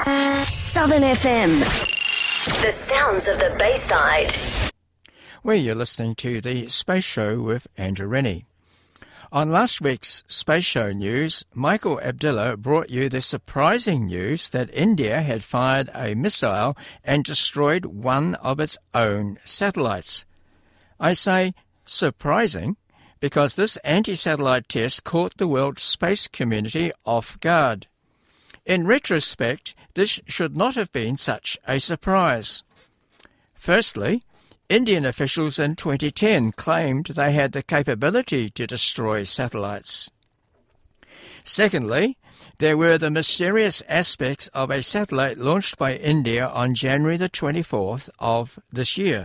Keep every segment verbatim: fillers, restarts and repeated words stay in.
Southern F M. The sounds of the Bayside. Well, you're listening to the Space Show with Andrew Rennie. On last week's Space Show news, Michael Abdullah brought you the surprising news that India had fired a missile and destroyed one of its own satellites. I say surprising because this anti-satellite test caught the world space community off guard. In retrospect, this should not have been such a surprise. Firstly, Indian officials in twenty ten claimed they had the capability to destroy satellites. Secondly, there were the mysterious aspects of a satellite launched by India on January the twenty-fourth of this year.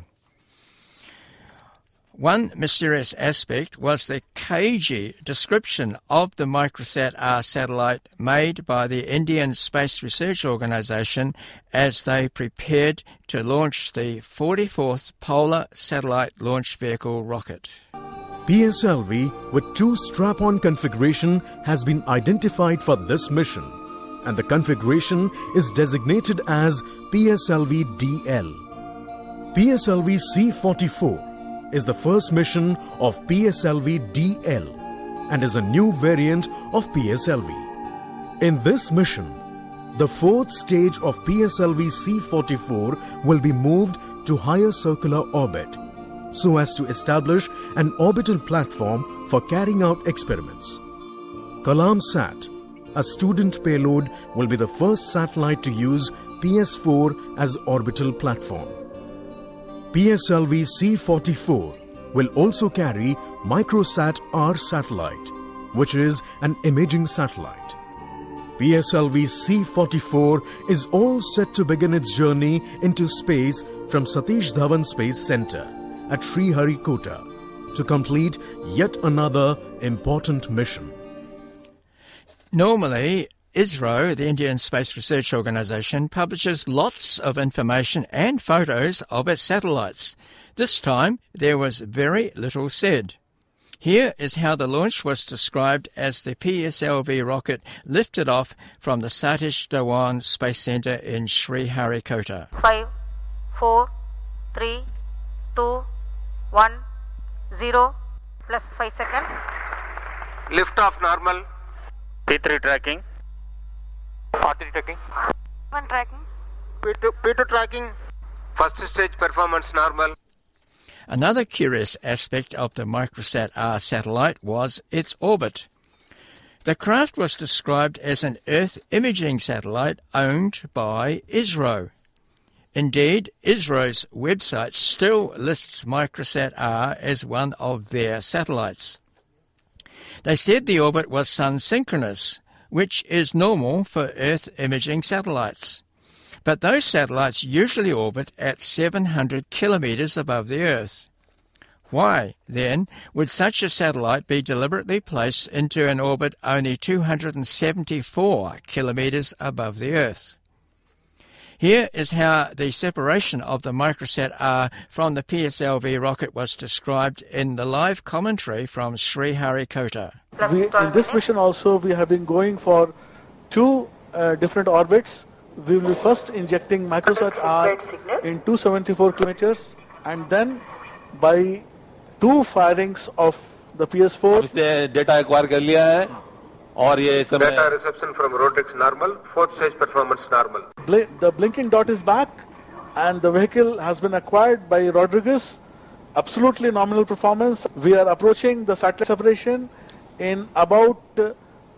One mysterious aspect was the cagey description of the Microsat-R satellite made by the Indian Space Research Organisation as they prepared to launch the forty-fourth Polar Satellite Launch Vehicle rocket. P S L V with two strap-on configuration has been identified for this mission, and the configuration is designated as P S L V D L. P S L V C forty-four is the first mission of P S L V D L and is a new variant of P S L V. In this mission, the fourth stage of P S L V C forty-four will be moved to higher circular orbit so as to establish an orbital platform for carrying out experiments. KalamSat, a student payload, will be the first satellite to use P S four as orbital platform. P S L V C forty-four will also carry Microsat-R satellite, which is an imaging satellite. P S L V C forty-four is all set to begin its journey into space from Satish Dhawan Space Center at Sriharikota to complete yet another important mission. Normally, ISRO, the Indian Space Research Organisation, publishes lots of information and photos of its satellites. This time, there was very little said. Here is how the launch was described as the P S L V rocket lifted off from the Satish Dhawan Space Centre in Sriharikota. Five, four, three, two, one, zero, plus five seconds. Lift off normal. P three tracking. R three tracking. One tracking. P two, P two tracking. First stage performance normal. Another curious aspect of the Microsat-R satellite was its orbit. The craft was described as an Earth imaging satellite owned by ISRO. Indeed, ISRO's website still lists Microsat-R as one of their satellites. They said the orbit was sun-synchronous, which is normal for Earth imaging satellites. But those satellites usually orbit at seven hundred kilometres above the Earth. Why, then, would such a satellite be deliberately placed into an orbit only two hundred seventy-four kilometres above the Earth? Here is how the separation of the Microsat-R from the P S L V rocket was described in the live commentary from Sriharikota. We, in this mission also, we have been going for two uh, different orbits. We will be first injecting Microsat-R in two hundred seventy-four kilometers, and then by two firings of the P S four. इसने data acquire कर लिया है और ये समय data reception from Rodrigues normal, fourth stage performance normal. Bl- the blinking dot is back, and the vehicle has been acquired by Rodrigues. Absolutely nominal performance. We are approaching the satellite separation in about uh,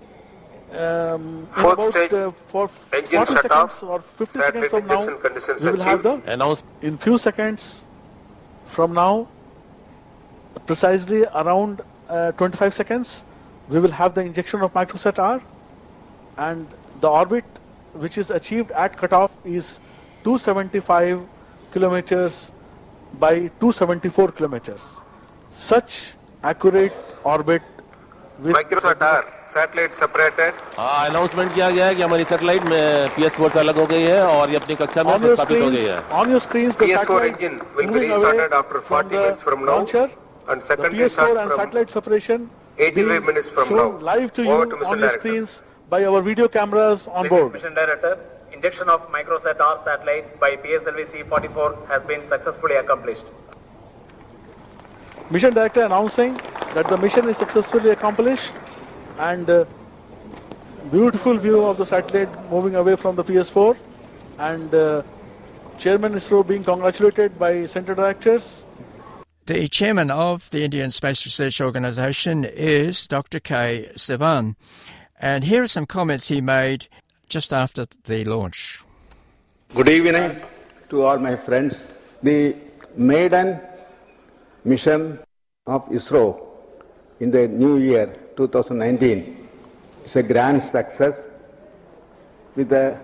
um, in about uh, for forty seconds off, or fifty seconds from now. We will have the announce in few seconds from now, precisely around uh, twenty-five seconds. We will have the injection of Microsat-R, and the orbit which is achieved at cutoff is two hundred seventy-five kilometers by two hundred seventy-four kilometers. Such accurate orbit with Microsat-R satellite separated. हाँ announcement किया गया है कि हमारी satellite में P S four से अलग हो गई है और ये अपनी कक्षा में स्थापित हो गई है. On your screens, the P S four satellite engine will be restarted after forty minutes from now, launcher, and the second P S four and from satellite separation eighty-five minutes from now. Live to you Over to on your screens by our video cameras on This board. is Mission Director. Injection of Microsat R satellite by P S L V C forty-four has been successfully accomplished. Mission Director announcing that the mission is successfully accomplished, and uh, beautiful view of the satellite moving away from the P S four, and uh, Chairman ISRO being congratulated by Center Directors. The chairman of the Indian Space Research Organisation is Doctor K. Sivan, and here are some comments he made just after the launch. Good evening to all my friends. The maiden mission of ISRO in the new year two thousand nineteen is a grand success with the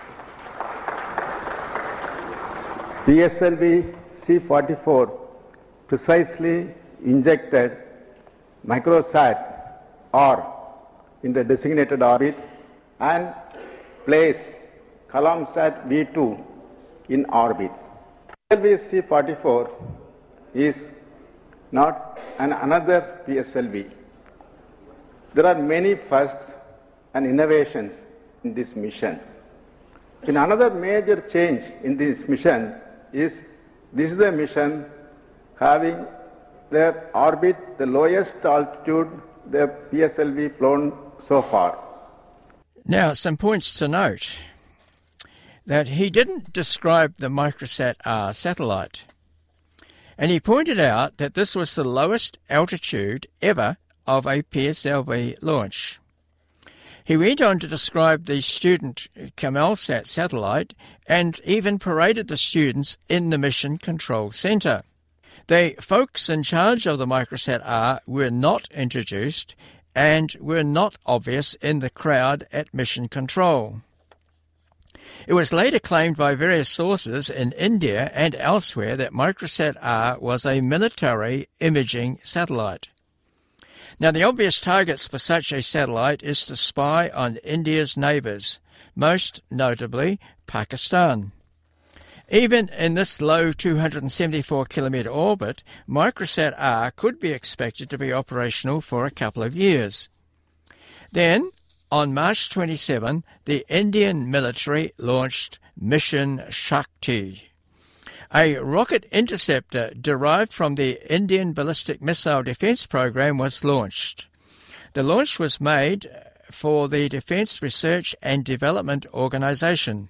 P S L V C forty-four precisely injected microsat R in the designated orbit and placed CalomSat V two in orbit. P S L V C forty-four is not an another P S L V. There are many firsts and innovations in this mission. In another major change in this mission is this is a mission having their orbit the lowest altitude the P S L V flown so far. Now, some points to note that he didn't describe the Microsat R satellite. And he pointed out that this was the lowest altitude ever of a P S L V launch. He went on to describe the student CamelSat satellite and even paraded the students in the Mission Control Center. The folks in charge of the Microsat R were not introduced and were not obvious in the crowd at Mission Control. It was later claimed by various sources in India and elsewhere that Microsat R was a military imaging satellite. Now, the obvious targets for such a satellite is to spy on India's neighbours, most notably Pakistan. Even in this low two hundred seventy-four kilometre orbit, Microsat R could be expected to be operational for a couple of years. Then, on March twenty-seventh, the Indian military launched Mission Shakti. A rocket interceptor derived from the Indian Ballistic Missile Defence Program was launched. The launch was made for the Defence Research and Development Organisation.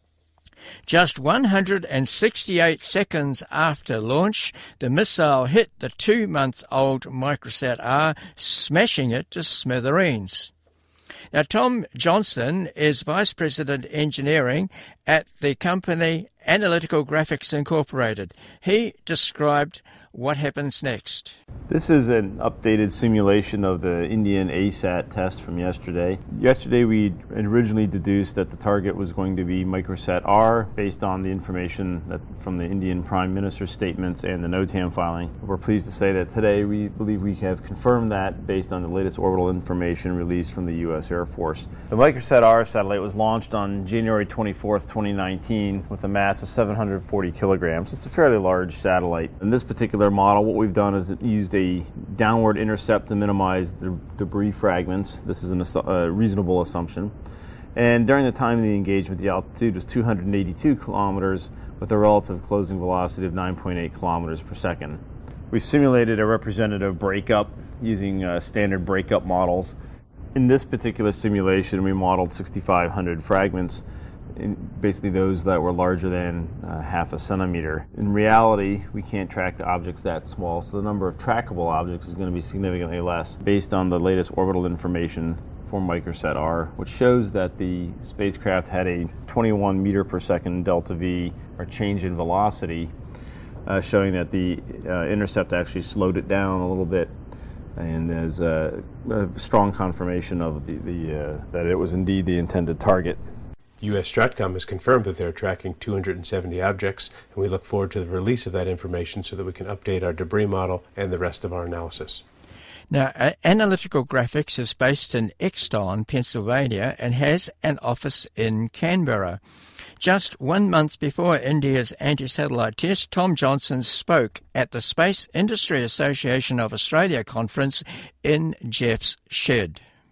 Just one hundred sixty-eight seconds after launch, the missile hit the two-month-old Microsat R, smashing it to smithereens. Now, Tom Johnson is Vice President Engineering at the company Analytical Graphics Incorporated. He described what happens next. This is an updated simulation of the Indian A SAT test from yesterday. Yesterday we originally deduced that the target was going to be Microsat R based on the information that from the Indian Prime Minister's statements and the NOTAM filing. We're pleased to say that today we believe we have confirmed that based on the latest orbital information released from the U S Air Force. The Microsat R satellite was launched on January twenty-fourth, twenty nineteen with a mass of seven hundred forty kilograms. It's a fairly large satellite. In this particular model, what we've done is used a downward intercept to minimize the debris fragments. This is an, a reasonable assumption. And during the time of the engagement, the altitude was two hundred eighty-two kilometers with a relative closing velocity of nine point eight kilometers per second. We simulated a representative breakup using uh, standard breakup models. In this particular simulation, we modeled sixty-five hundred fragments, in basically those that were larger than uh, half a centimeter. In reality, we can't track the objects that small, so the number of trackable objects is going to be significantly less based on the latest orbital information for Microsat R, which shows that the spacecraft had a twenty-one meter per second delta V, or change in velocity, uh, showing that the uh, intercept actually slowed it down a little bit, and as a, a strong confirmation of the, the uh, that it was indeed the intended target. U S Stratcom has confirmed that they're tracking two hundred seventy objects, and we look forward to the release of that information so that we can update our debris model and the rest of our analysis. Now, Analytical Graphics is based in Exton, Pennsylvania, and has an office in Canberra. Just one month before India's anti-satellite test, Tom Johnson spoke at the Space Industry Association of Australia conference in Jeff's Shed.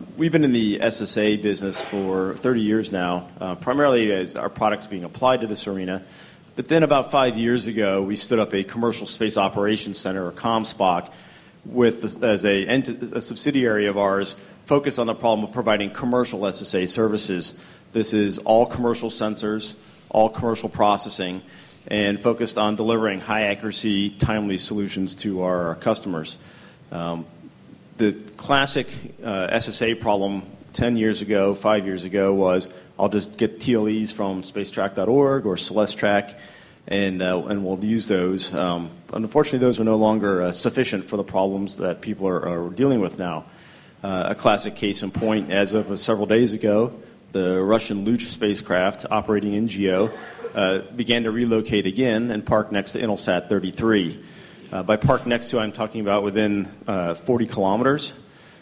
We've been in the S S A business for thirty years now, uh, primarily as our products being applied to this arena. But then about five years ago, we stood up a commercial space operations center, or ComSpoc, with as a, a subsidiary of ours focused on the problem of providing commercial S S A services. This is all commercial sensors, all commercial processing, and focused on delivering high accuracy, timely solutions to our, our customers. Um, the classic uh, S S A problem ten years ago, five years ago, was I'll just get T L Es from spacetrack dot org or Celesttrack, and uh, and we'll use those. Um, unfortunately, those are no longer uh, sufficient for the problems that people are, are dealing with now. Uh, a classic case in point, as of uh, several days ago, the Russian Luch spacecraft operating in GEO uh, began to relocate again and park next to Intelsat thirty-three. Uh, by park next to, I'm talking about within uh, forty kilometers,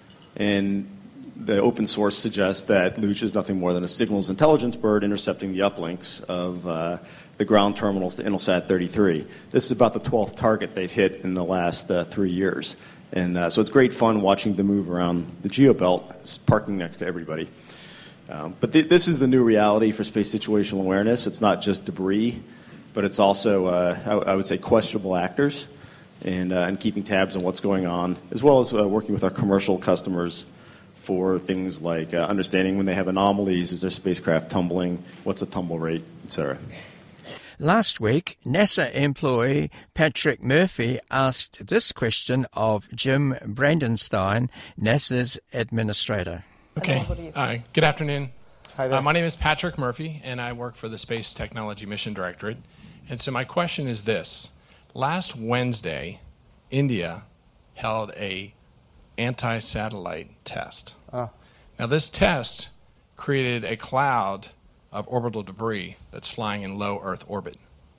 and the open source suggests that Luch is nothing more than a signals intelligence bird intercepting the uplinks of uh, the ground terminals to Intelsat thirty-three. This is about the twelfth target they've hit in the last uh, three years. And uh, so it's great fun watching them move around the GeoBelt, parking next to everybody. Um, but th- this is the new reality for space situational awareness. It's not just debris, but it's also, uh, I, I would say, questionable actors, and, uh, and keeping tabs on what's going on, as well as uh, working with our commercial customers for things like uh, understanding when they have anomalies, is their spacecraft tumbling, what's the tumble rate, et cetera. Last week, NASA employee Patrick Murphy asked this question of Jim Brandenstein, NASA's administrator. Okay. Hi. Good afternoon. Hi there. Uh, my name is Patrick Murphy, and I work for the Space Technology Mission Directorate. And so my question is this. Last Wednesday, India held a anti-satellite test. Oh. Now, this test created a cloud of orbital debris that's flying in low Earth orbit.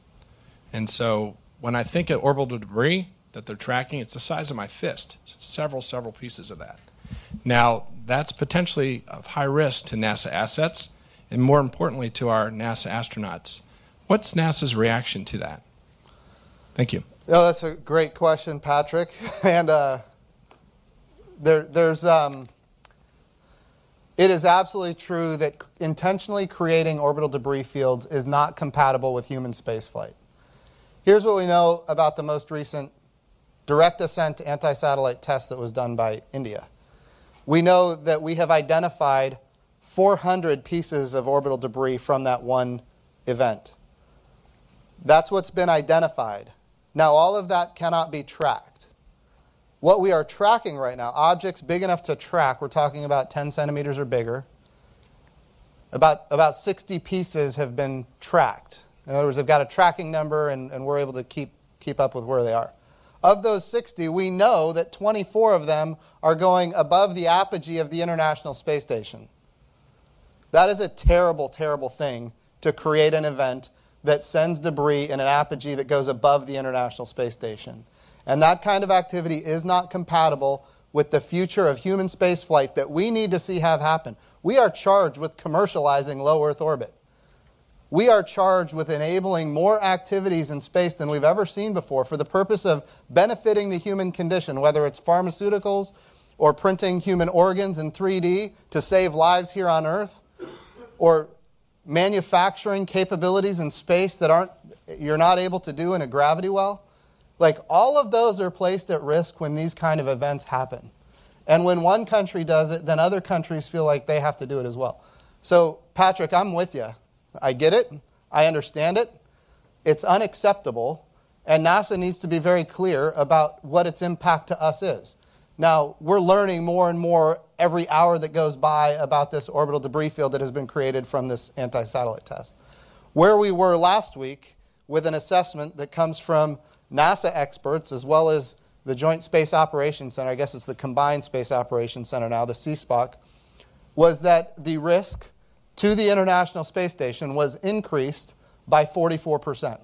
And so when I think of orbital debris that they're tracking, it's the size of my fist, several, several pieces of that. Now, that's potentially of high risk to NASA assets, and more importantly to our NASA astronauts. What's NASA's reaction to that? Thank you. Oh, that's a great question, Patrick. And uh, there, there's, um, it is absolutely true that intentionally creating orbital debris fields is not compatible with human spaceflight. Here's what we know about the most recent direct ascent anti-satellite test that was done by India. We know that we have identified four hundred pieces of orbital debris from that one event. That's what's been identified. Now, all of that cannot be tracked. What we are tracking right now, objects big enough to track, we're talking about ten centimeters or bigger. About, about sixty pieces have been tracked. In other words, they've got a tracking number, and, and we're able to keep, keep up with where they are. Of those sixty, we know that twenty-four of them are going above the apogee of the International Space Station. That is a terrible, terrible thing to create an event that sends debris in an apogee that goes above the International Space Station. And that kind of activity is not compatible with the future of human spaceflight that we need to see have happen. We are charged with commercializing low Earth orbit. We are charged with enabling more activities in space than we've ever seen before for the purpose of benefiting the human condition, whether it's pharmaceuticals or printing human organs in three D to save lives here on Earth, or manufacturing capabilities in space that aren't you're not able to do in a gravity well. Like, all of those are placed at risk when these kind of events happen. And when one country does it, then other countries feel like they have to do it as well. So, Patrick, I'm with you. I get it. I understand it. It's unacceptable. And NASA needs to be very clear about what its impact to us is. Now, we're learning more and more every hour that goes by about this orbital debris field that has been created from this anti-satellite test. Where we were last week with an assessment that comes from NASA experts as well as the Joint Space Operations Center, I guess it's the Combined Space Operations Center now, the C SPOC, was that the risk to the International Space Station was increased by forty-four percent.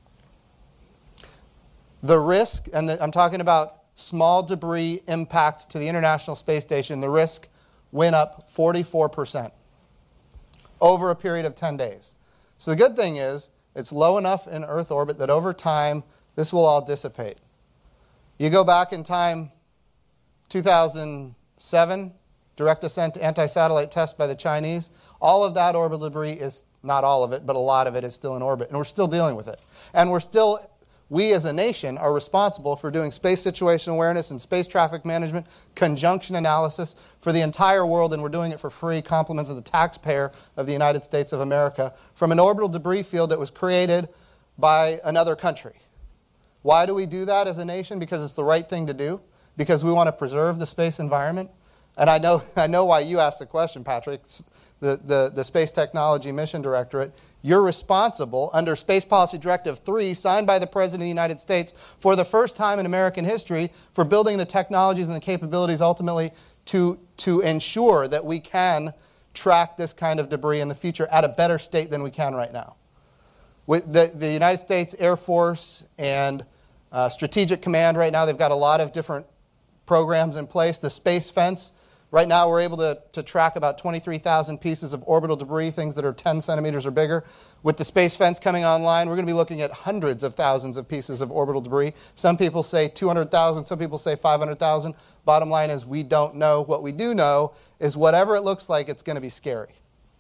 The risk, and the, I'm talking about small debris impact to the International Space Station, the risk went up forty-four percent over a period of ten days. So the good thing is it's low enough in Earth orbit that over time this will all dissipate. You go back in time, two thousand seven, direct ascent anti-satellite test by the Chinese, all of that orbital debris is, not all of it, but a lot of it is still in orbit, and we're still dealing with it. And we're still, we as a nation are responsible for doing space situation awareness and space traffic management, conjunction analysis for the entire world, and we're doing it for free, compliments of the taxpayer of the United States of America, from an orbital debris field that was created by another country. Why do we do that as a nation? Because it's the right thing to do, because we want to preserve the space environment. And I know, I know why you asked the question, Patrick, the, the, the Space Technology Mission Directorate. You're responsible under Space Policy Directive three, signed by the President of the United States, for the first time in American history, for building the technologies and the capabilities ultimately to, to ensure that we can track this kind of debris in the future at a better state than we can right now. With the, the United States Air Force and uh, Strategic Command right now, they've got a lot of different programs in place. The Space Fence, right now we're able to, to track about twenty-three thousand pieces of orbital debris, things that are ten centimeters or bigger. With the Space Fence coming online, we're going to be looking at hundreds of thousands of pieces of orbital debris. Some people say two hundred thousand, some people say five hundred thousand. Bottom line is we don't know. What we do know is whatever it looks like, it's going to be scary.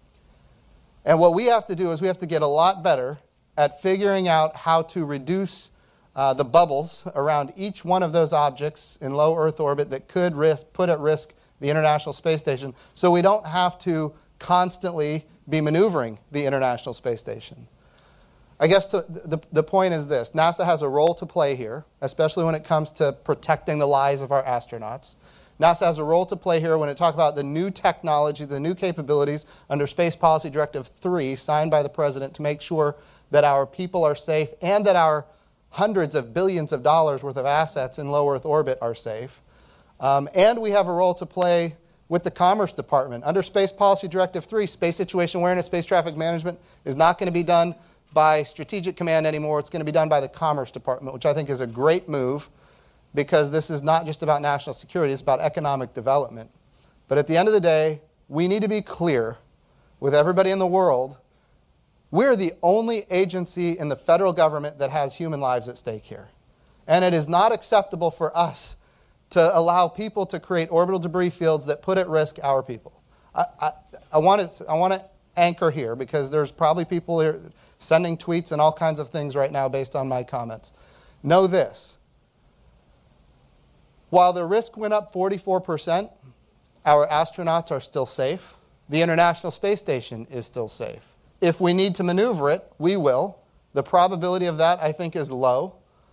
And what we have to do is we have to get a lot better at figuring out how to reduce uh, the bubbles around each one of those objects in low Earth orbit that could risk, put at risk the International Space Station, so we don't have to constantly be maneuvering the International Space Station. I guess to, the, the point is this. NASA has a role to play here, especially when it comes to protecting the lives of our astronauts. NASA has a role to play here when it talks about the new technology, the new capabilities under Space Policy Directive three, signed by the President, to make sure that our people are safe and that our hundreds of billions of dollars worth of assets in low Earth orbit are safe. Um, and we have a role to play with the Commerce Department. Under Space Policy Directive three, space situation awareness, space traffic management is not going to be done by Strategic Command anymore. It's going to be done by the Commerce Department, which I think is a great move, because this is not just about national security, it's about economic development. But at the end of the day, we need to be clear with everybody in the world, we're the only agency in the federal government that has human lives at stake here. And it is not acceptable for us to allow people to create orbital debris fields that put at risk our people. I, I, I want to I want to anchor here, because there's probably people here sending tweets and all kinds of things right now based on my comments. Know this. While the risk went up forty-four percent, our astronauts are still safe. The International Space Station is still safe. If we need to maneuver it, we will. The probability of that, I think, is low.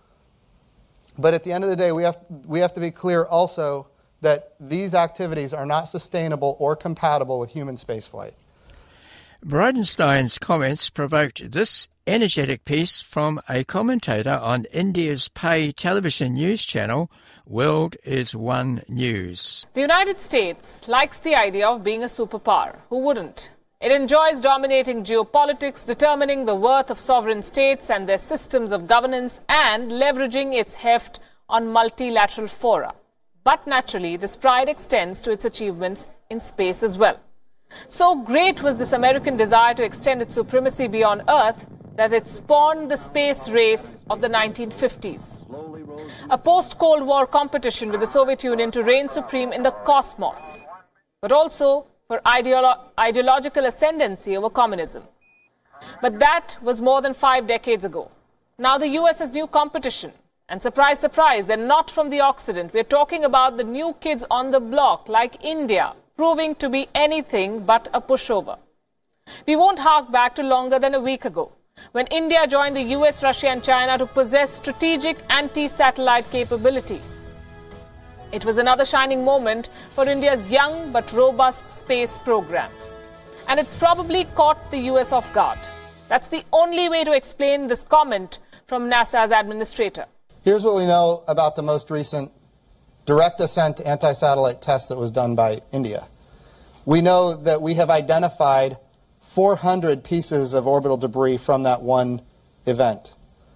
But at the end of the day, we have, we have to be clear also that these activities are not sustainable or compatible with human spaceflight. Bridenstine's comments provoked this energetic piece from a commentator on India's pay television news channel, World is One News. The United States likes the idea of being a superpower. Who wouldn't? It enjoys dominating geopolitics, determining the worth of sovereign states and their systems of governance, and leveraging its heft on multilateral fora. But naturally, this pride extends to its achievements in space as well. So great was this American desire to extend its supremacy beyond Earth that it spawned the space race of the nineteen fifties. A post-Cold War competition with the Soviet Union to reign supreme in the cosmos, but also for ideolo- ideological ascendancy over communism. But that was more than five decades ago. Now the U S has new competition. And surprise, surprise, they're not from the Occident. We're talking about the new kids on the block, like India, proving to be anything but a pushover. We won't hark back to longer than a week ago, when India joined the U S, Russia and China to possess strategic anti-satellite capability. It was another shining moment for India's young but robust space program. And it probably caught the U S off guard. That's the only way to explain this comment from NASA's administrator. Here's what we know about the most recent direct ascent anti-satellite test that was done by India. We know that we have identified four hundred pieces of orbital debris from that one event.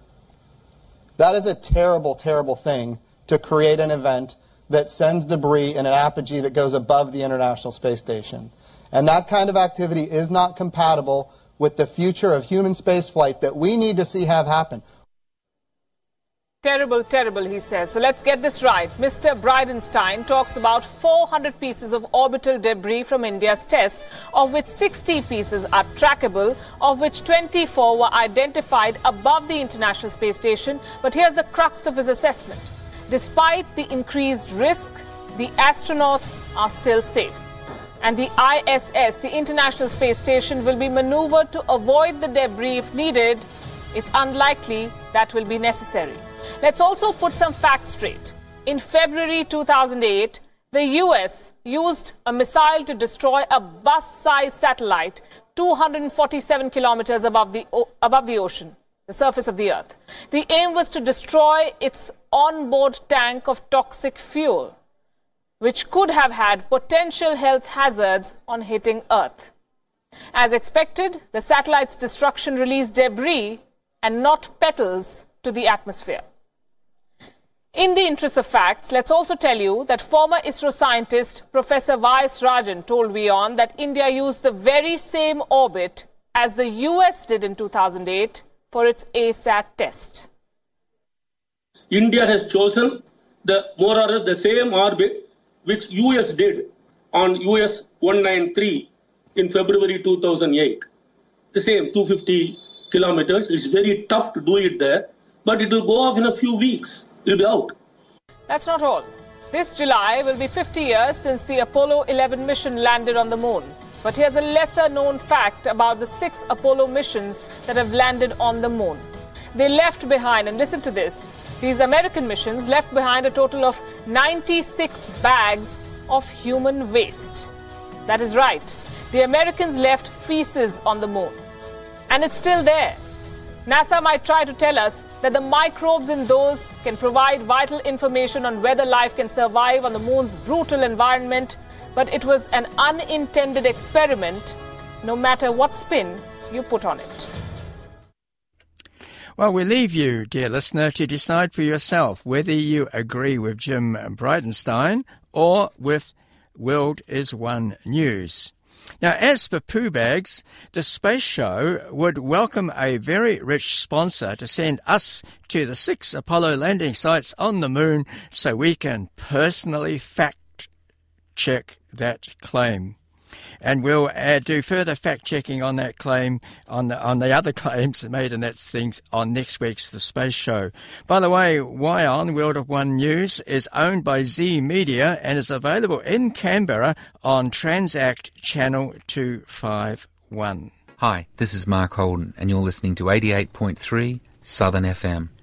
That is a terrible, terrible thing, to create an event that sends debris in an apogee that goes above the International Space Station. And that kind of activity is not compatible with the future of human spaceflight that we need to see have happen. Terrible, terrible, he says. So let's get this right. Mister Bridenstine talks about four hundred pieces of orbital debris from India's test, of which sixty pieces are trackable, of which twenty-four were identified above the International Space Station. But here's the crux of his assessment. Despite the increased risk, the astronauts are still safe. And the I S S, the International Space Station, will be maneuvered to avoid the debris if needed. It's unlikely that will be necessary. Let's also put some facts straight. In February two thousand eight, the U S used a missile to destroy a bus-sized satellite two hundred forty-seven kilometers above the, above the ocean, the surface of the Earth. The aim was to destroy its onboard tank of toxic fuel, which could have had potential health hazards on hitting Earth. As expected, the satellite's destruction released debris and not petals to the atmosphere. In the interest of facts, let's also tell you that former ISRO scientist Professor Y S Rajan told WION that India used the very same orbit as the U S did in two thousand eight for its A SAT test. India has chosen the more or less the same orbit which U S did on U S one ninety-three in February two thousand eight. The same two hundred fifty kilometers. It's very tough to do it there, but it will go off in a few weeks. It will be out. That's not all. This July will be fifty years since the Apollo eleven mission landed on the moon. But here's a lesser known fact about the six Apollo missions that have landed on the moon. They left behind, and listen to this, these American missions left behind a total of ninety-six bags of human waste. That is right. The Americans left feces on the moon. And it's still there. NASA might try to tell us that the microbes in those can provide vital information on whether life can survive on the moon's brutal environment, but it was an unintended experiment, no matter what spin you put on it. Well, we leave you, dear listener, to decide for yourself whether you agree with Jim Bridenstine or with World is One News. Now, as for poo bags, the Space Show would welcome a very rich sponsor to send us to the six Apollo landing sites on the moon so we can personally fact-check that claim. And we'll uh, do further fact-checking on that claim, on the, on the other claims made in that things on next week's The Space Show. By the way, WION, World of One News, is owned by Z Media and is available in Canberra on Transact Channel two fifty-one. Hi, this is Mark Holden, and you're listening to eighty-eight point three Southern F M.